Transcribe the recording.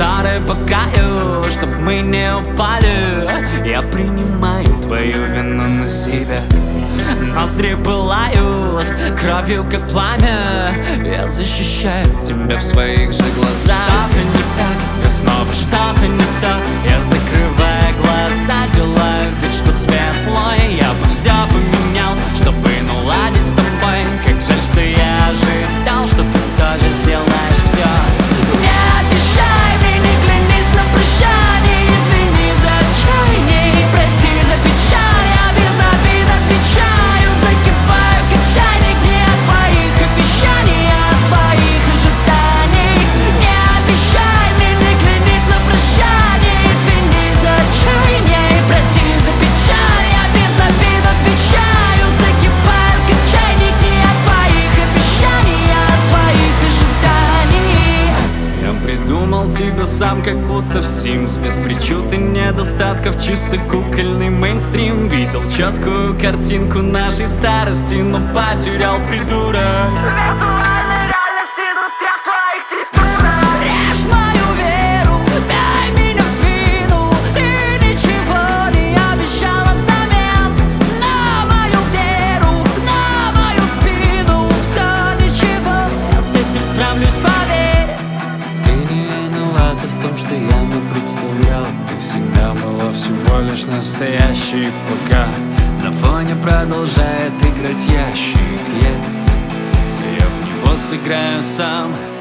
гитары покаю, чтоб мы не упали. Я принимаю твою вину на себя. Ноздри пылают кровью, как пламя. Я защищаю тебя в своих же глазах. Что-то не так, я снова что-то не так. Я закрываю глаза, делаю вид, что светло. И я бы все поменял, чтобы наладить с тобой. Как жаль, что я ожидал, что ты тоже сделаешь все. Не обещай мне, не клянись на прощание. Извини за отчаяние, прости за печаль. Я без обид отвечаю, закипаю как чайник. Не от твоих обещаний, а от своих ожиданий. Не обещай мне, не клянись на прощание. Извини за отчаяние, прости за печаль. Я без обид отвечаю, закипаю как чайник. Не от твоих обещаний, а от своих ожиданий. Я придумал тебя сам, как будто в Sims. Без причуд и недостатков, чисто кукольный мейнстрим. Видел четкую картинку нашей старости, но потерял придурок. Виртуальной реальности застряв в твоих текстурах. Режь мою веру, бей меня в спину. Ты ничего не обещала взамен на мою веру, на мою спину. Все ничего, я с этим справлюсь, поверь. Ты не виновата в том, что я не представлял. Ты всегда была всего лишь настоящей, пока на фоне продолжает играть ящик. Я в него сыграю сам.